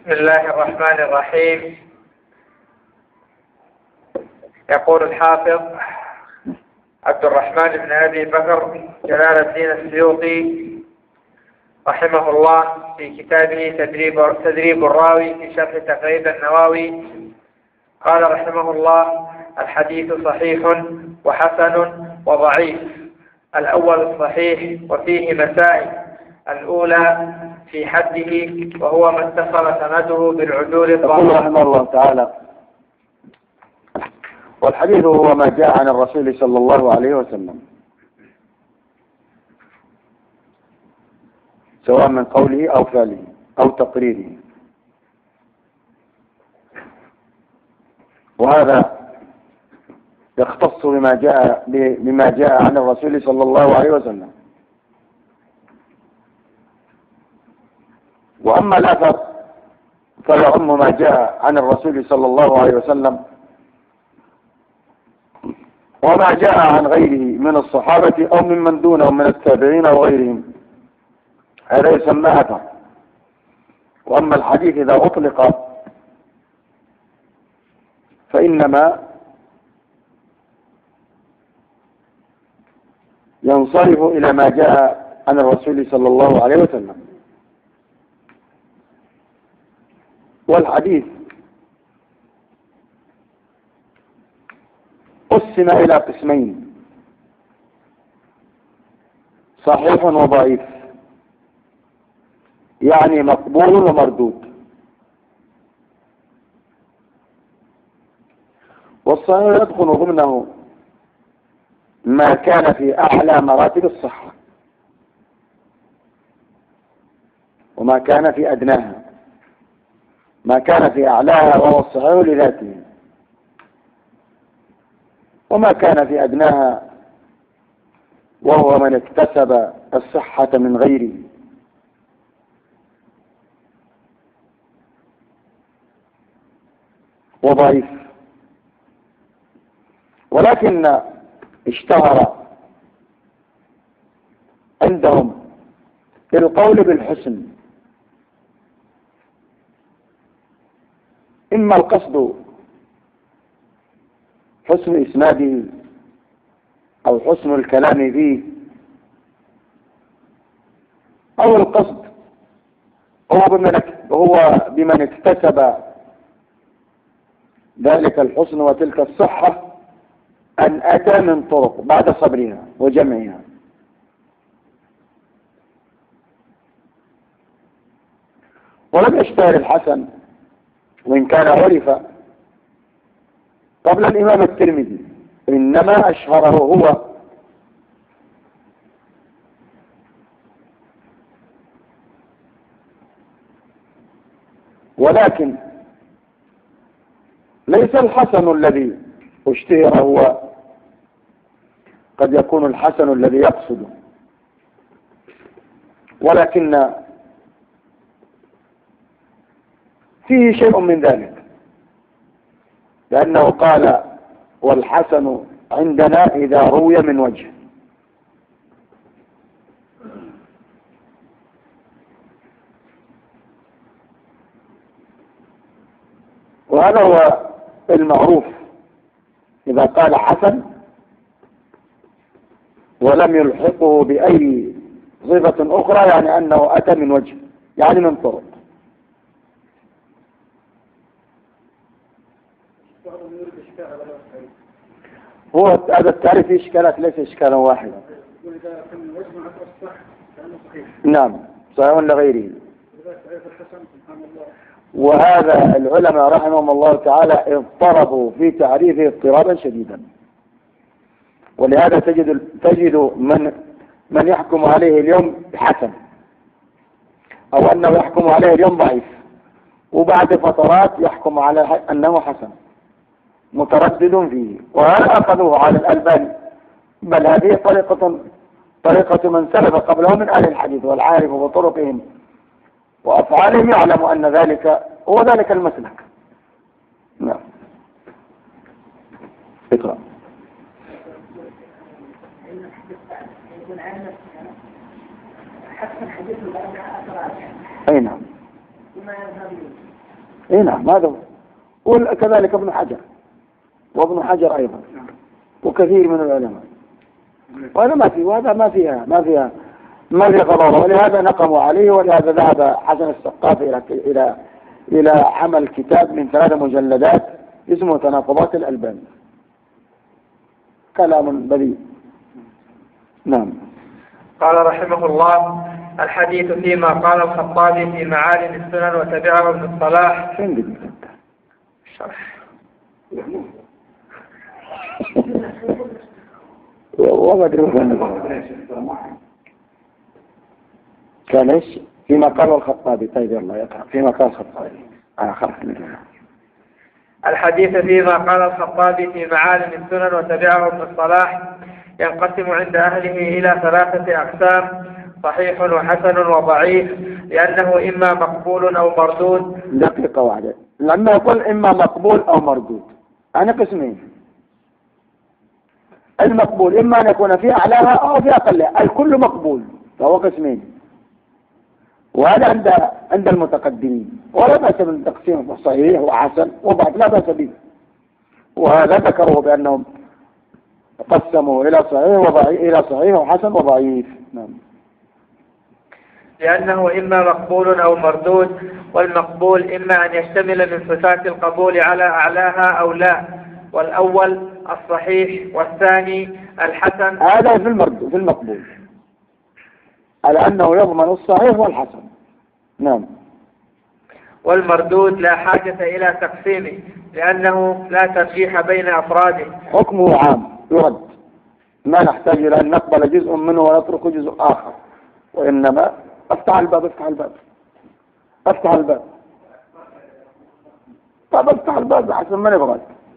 بسم الله الرحمن الرحيم. يقول الحافظ عبد الرحمن بن أبي بكر جلال الدين السيوطي رحمه الله في كتابه تدريب الراوي في شرح تقريب النووي قال رحمه الله: الحديث صحيح وحسن وضعيف. الأول الصحيح وفيه مسائل. الأولى في حده وهو ما اتصل سنده بالعدول يقول رحمه الله تعالى: والحديث هو ما جاء عن الرسول صلى الله عليه وسلم سواء من قوله أو فعله أو تقريره، وهذا يختص بما جاء عن الرسول صلى الله عليه وسلم. وأما الأثر فيعم ما جاء عن الرسول صلى الله عليه وسلم وما جاء عن غيره من الصحابة أو ممن دونهم من التابعين وغيرهم، هذا يسمى أثر. وأما الحديث إذا أطلق فإنما ينصرف إلى ما جاء عن الرسول صلى الله عليه وسلم. والحديث قسم إلى قسمين: صحيح وضعيف، يعني مقبول ومردود. والصحيح يدخل ضمنه ما كان في أعلى مراتب الصحة وما كان في أدناها. ما كان في أعلاها وهو الصحيح لذاته، وما كان في أدناها وهو من اكتسب الصحة من غيره. وضعيف، ولكن اشتهر عندهم القول بالحسن، إما القصد حسن إسناده أو حسن الكلام فيه، أو القصد هو بمن اكتسب ذلك الحسن وتلك الصحة أن أتى من طرق بعد صبرها وجمعها. ولم يشتهر الحسن، وإن كان عرف قبل الإمام الترمذي، إنما أشهره هو. ولكن ليس الحسن الذي اشتهر هو، قد يكون الحسن الذي يقصده، ولكن فيه شيء من ذلك، لأنه قال: والحسن عندنا إذا روي من وجه. وهذا هو المعروف. إذا قال حسن ولم يلحقه بأي صفة أخرى يعني أنه أتى من وجه، يعني من طرق. هو هذا التعريف فيه إشكالات، ليس إشكالا واحدا. نعم، صحيح لغيره. وهذا العلماء رحمهم الله تعالى اضطربوا في تعريفه اضطرابا شديدا، ولهذا تجد من يحكم عليه اليوم حسن، أو أنه يحكم عليه اليوم ضعيف، وبعد فترات يحكم على أنه حسن، متردد فيه. وهذا أخذوه على الألباني، بل هذه طريقة من سلف قبله من أهل الحديث والعارف وطرقهم وأفعالهم، يعلم أن ذلك هو ذلك المسلك. نعم. اقرأ. أي نعم. اي نعم هذا هو. وكذلك ابن حجر، وابن حجر أيضا، وكثير من العلماء. وهذا ما فيها غضاضة، ولهذا نقموا عليه، ولهذا ذهب حسن السقاف إلى عمل كتاب من 3 مجلدات اسمه تناقضات الألبان. كلام بذيء. نعم. قال رحمه الله: الحديث فيما قال الخطابي في معالم السنن وتبعه ابن الصلاح. كان ايش فيما قال الخطابي؟ طيب يلا يقرأ فيما قال الخطابي. الحديث فيما قال الخطابي في معالم السنن وتبعه ابن الصلاح ينقسم عند أهله إلى 3 أقسام: صحيح وحسن وضعيف، لأنه إما مقبول أو مردود. دقيقة واحدة، لما يقول إما مقبول أو مردود أنا قسمين. المقبول إما أن يكون في أعلاها أو في أقلها، الكل مقبول فهو قسمين، وهذا عند المتقدمين، ولا بأس من تقسيم صحيح وحسن وضعيف، لا بأس به. وهذا ذكره بأنهم قسموا إلى صحيح وحسن وضعيف. نعم. لأنه إما مقبول أو مردود، والمقبول إما أن يشتمل من صفات القبول على أعلاها أو لا، والأول الصحيح والثاني الحسن. هذا في المقبول على أنه يضمن الصحيح والحسن. نعم. والمردود لا حاجة إلى تقسيمه، لأنه لا ترجيح بين أفراده، حكمه عام يرد، ما نحتاج إلى أن نقبل جزء منه ونترك جزء آخر، وإنما افتح الباب. طب افتح الباب حسن ما نبغى.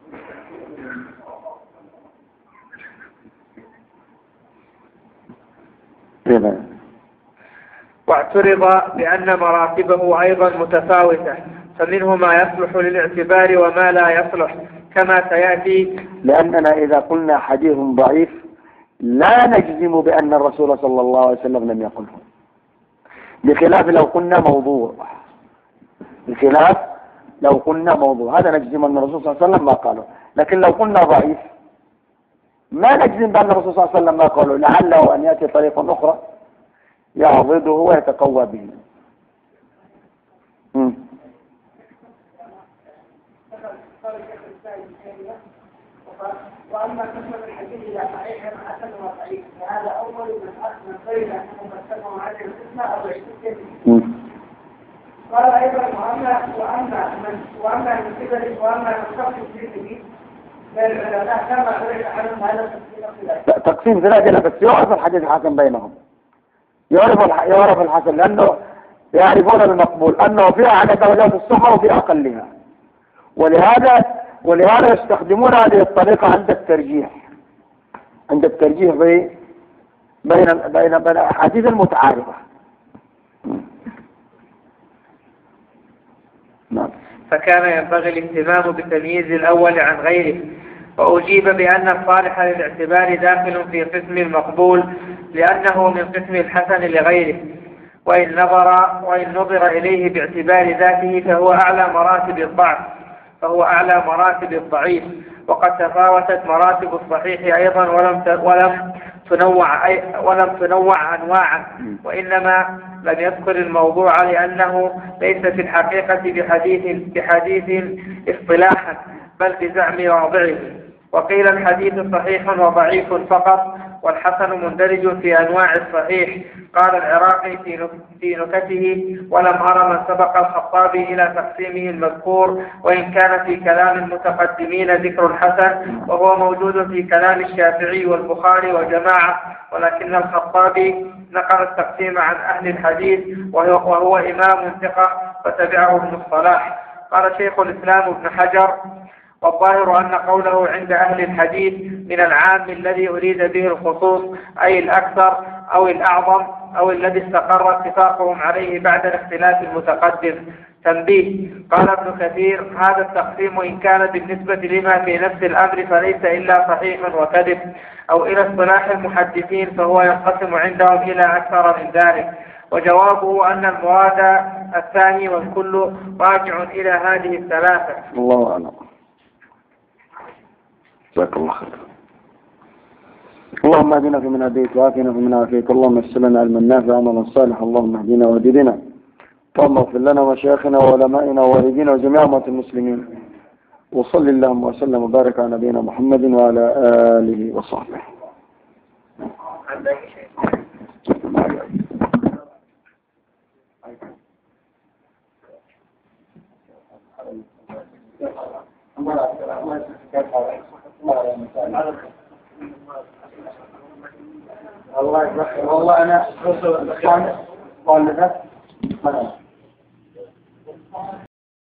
واعترض بأن مراتبه أيضا متفاوتة، فمنه ما يصلح للاعتبار وما لا يصلح كما سيأتي. لأننا إذا قلنا حديث ضعيف لا نجزم بأن الرسول صلى الله عليه وسلم لم يقله، بخلاف لو قلنا موضوع، هذا نجزم أن الرسول صلى الله عليه وسلم ما قاله. لكن لو قلنا ضعيف ما نجزم بأن الرسول صلى الله عليه وسلم ما قاله، لعله أن يأتي طريق أخرى يعضده ويتقوى به. وأما قسم الحديث إلى صحيح حسن وضعيف فهذا أول من بين أنهم اتفقوا عليه القسمة أو اعتقاد. قال أيضا: وأما من تقسيم فيه فالعلماء كما عرف عنهم هذا تقسيم ثلاثة، بس يعرف الحديث الحسن بينهم، يعرف الحسن لأنه يعرفون المقبول أنه فيها على درجات الصحة وفي أقلها، ولهذا يستخدمون هذه الطريقة عند الترجيح بين الأحاديث المتعارضة. نعم. فكان ينبغي الاهتمام بالتمييز الأول عن غيره، وأجيب بأن الصالح للاعتبار داخل في قسم المقبول، لأنه من قسم الحسن لغيره، وإن نظر إليه باعتبار ذاته فهو أعلى مراتب الضعيف. وقد تفاوتت مراتب الصحيح أيضا ولم تنوع أنواعا، وإنما لم يذكر الموضوع لأنه ليس في الحقيقة بحديث اصطلاحا، بل بزعم واضعه. وقيل الحديث صحيح وضعيف فقط، والحسن مندرج في أنواع الصحيح. قال العراقي في نكته: ولم أرى من سبق الخطابي إلى تقسيمه المذكور، وإن كان في كلام المتقدمين ذكر الحسن، وهو موجود في كلام الشافعي والبخاري وجماعة، ولكن الخطابي نقل التقسيم عن أهل الحديث، وهو إمام ثقة فتبعه ابن الصلاح. قال شيخ الإسلام ابن حجر: والظاهر أن قوله عند أهل الحديث من العام الذي أريد به الخصوص، أي الأكثر أو الأعظم أو الذي استقر اتفاقهم عليه بعد الاختلاف المتقدم. تنبيه: قال ابن كثير: هذا التقسيم إن كان بالنسبة لما في نفس الأمر فليس إلا صحيح وكذب، أو إلى اصطلاح المحدثين فهو ينقسم عندهم إلى أكثر من ذلك. وجوابه أن المراد الثاني والكل راجع إلى هذه الثلاثة. الله أعلم. جزاك الله خير. اللهم اهدنا فيمن هديت وعافنا فيمن عافيت، اللهم يسر لنا علما نافعا وعملا صالحا، اللهم اهدنا واهد بنا، اللهم اغفر لنا ومشايخنا وعلمائنا ووالدينا وجميع أمة المسلمين، وصل اللهم وسلم وبارك على نبينا محمد وعلى آله وصحبه. والله أنا